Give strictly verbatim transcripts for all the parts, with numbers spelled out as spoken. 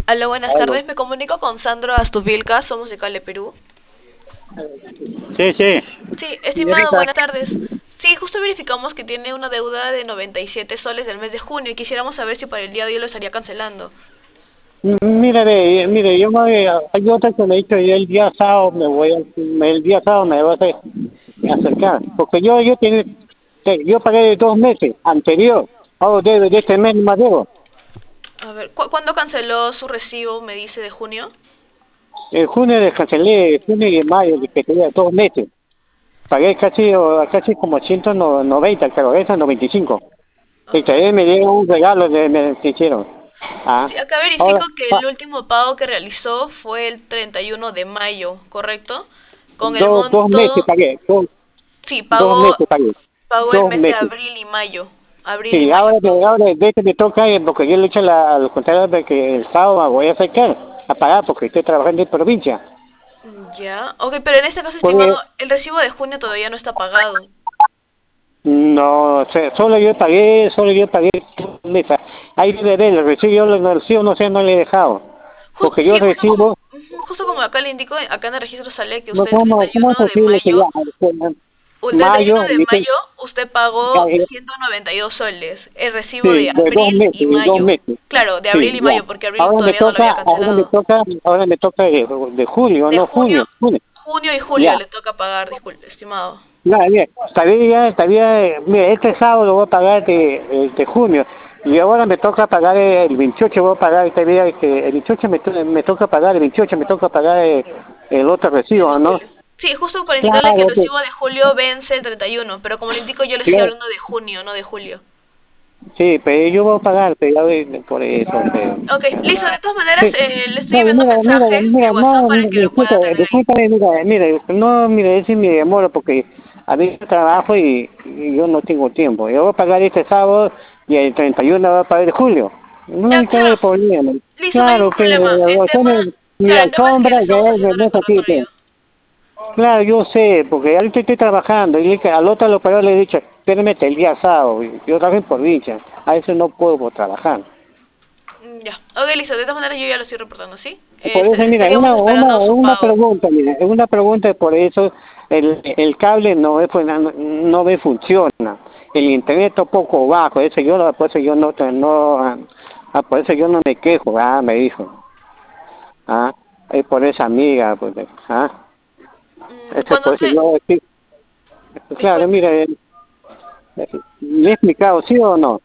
Aló, buenas Aló. tardes. Me comunico con Sandro Astuvilca, somos de Cale, Perú. Sí, sí, Sí, estimado, señorita. buenas tardes. Sí, justo verificamos que tiene una deuda de noventa y siete soles del mes de junio y quisiéramos saber si para el día de hoy lo estaría cancelando. M- Mire, ve, mire, yo me, hay otra que me he dicho, y el día sábado me voy, a- me- el día sábado me voy a hacer- a acercar, porque yo, yo tiene, que yo pagué de dos meses anterior, ahora de, de este mes más debo. A ver, ¿cu ¿cuándo canceló su recibo, me dice, de junio? En junio les cancelé, junio y en mayo, que tenía dos meses, pagué casi, o casi como ciento noventa, creo, esa noventa y cinco. Y A ver. también me dieron un regalo de, me, que hicieron. Ah, Sí, acá ahora, verifico que ah, el último pago que realizó fue el treinta y uno de mayo, ¿correcto? Con el dos, dos meses monto, pagué, dos, sí, dos pagó, meses pagué. pagó el Dos mes de meses. abril y mayo. Abril y Sí, mayo ahora, pagó. me- ahora de que me toca, eh, porque yo le he dicho la, a los contrarios de que el sábado me voy a sacar a pagar porque estoy trabajando en provincia. Ya, ok, pero en este caso, estimado, Porque el recibo de junio todavía no está pagado. no, o sea, solo yo pagué, solo yo pagué dos meses. Ahí debe ver, el recibo, yo el recibo no sé, no le he dejado. Ju- Porque yo sí, justo como, recibo, ujú, justo como acá le indico, acá en el registro sale que no usted el cómo, cómo es treinta y uno de posible que mayo, ya, o el treinta y uno mayo, de dice, mayo, usted ya, pagó eh, ciento noventa y dos soles, el recibo de sí, de dos abril meses, y de dos mayo. meses. Claro, de Sí, abril y ya. mayo, porque abril Ahora me todavía no lo había toca, ahora me cancelado. toca, ahora me toca de, de julio, De no junio, junio, junio. junio y julio Ya. le toca pagar, disculpe, estimado. Ya, bien, todavía, todavía, mira, este sábado lo voy a pagar de, eh, de junio y ahora me toca pagar el veintiocho, voy a pagar, todavía que el veintiocho me, to- me toca pagar, el veintiocho me toca pagar el, el otro El de recibo, ¿no? julio. Sí, justo para indicarle que el Claro, que, recibo de julio vence el treinta y uno, pero como le indico yo le estoy claro, hablando de junio, no de julio. sí, pero yo voy a pagar, pero ya ve, por eso, pero, Ok, listo. De todas maneras, sí. eh, le estoy No, enviando mira, mira, mensaje de mira, WhatsApp no, para que lo disculpa, pueda tener ahí. discúlpame, mira, mira, no, mira, ese es mi demora porque a mí yo trabajo y, y yo no tengo tiempo. Yo voy a pagar este sábado y el treinta y uno voy a pagar de julio. No Ya, hay que claro. haber problema. Listo, no hay ningún Claro, problema. El pero tema, tiene mi claro, el tema es que alfombra, le estamos ya es de haciendo no es aquí, recordatorio. pues. Claro, yo sé, porque ahorita estoy trabajando y le- al otro operador le he dicho, espérame hasta el día sábado, yo trabajo en provincia, a veces no puedo trabajar. Mm, Ya. Ok, listo. De todas maneras, yo ya lo estoy reportando, ¿sí? Eh, Por est- eso, mira, estaríamos una, una, esperando su una pago. pregunta, mira, una pregunta, por eso el, el cable no ve, pues, no, no ve funciona, el internet está un poco bajo, eso yo, no- por eso yo no, no, ah, ah, por eso yo no me quejo, ah, me dijo, ah, es por esa amiga, pues, ah, Mm, eso es cuando por eso se... yo, sí, claro, Disculpe. mira, eh, ¿me he explicado, sí o no?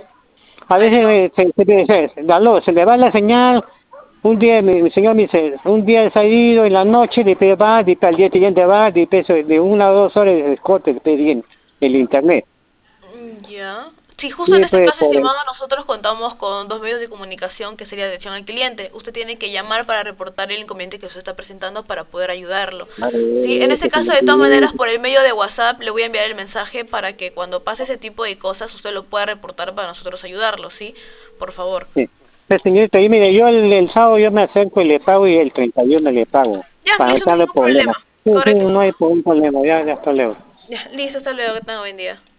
A veces Aló. eh, se, se, se, se, aló, se le va la señal. Un día mi, mi señor me dice, un día he salido en la noche, después va, después al día siguiente va, después de una o dos horas el corte que bien el internet. Mm, Ya. Sí, justo en Sí, este pues, caso, por estimado, nosotros contamos con dos medios de comunicación que sería atención al cliente. Usted tiene que llamar para reportar el inconveniente que usted está presentando para poder ayudarlo. Sí, en este caso, de todas maneras, por el medio de WhatsApp le voy a enviar el mensaje para que cuando pase ese tipo de cosas usted lo pueda reportar para nosotros ayudarlo, ¿sí? Por favor. sí. Pues, señorita, y mire, yo el, el sábado yo me acerco y le pago y el treinta y uno le pago, Ya, para listo, no hay evitar el ningún problema. problema. Sí, sí, Correcto, no hay estimado. ningún problema, ya, ya, hasta luego. Ya, listo, hasta luego, que tenga buen día.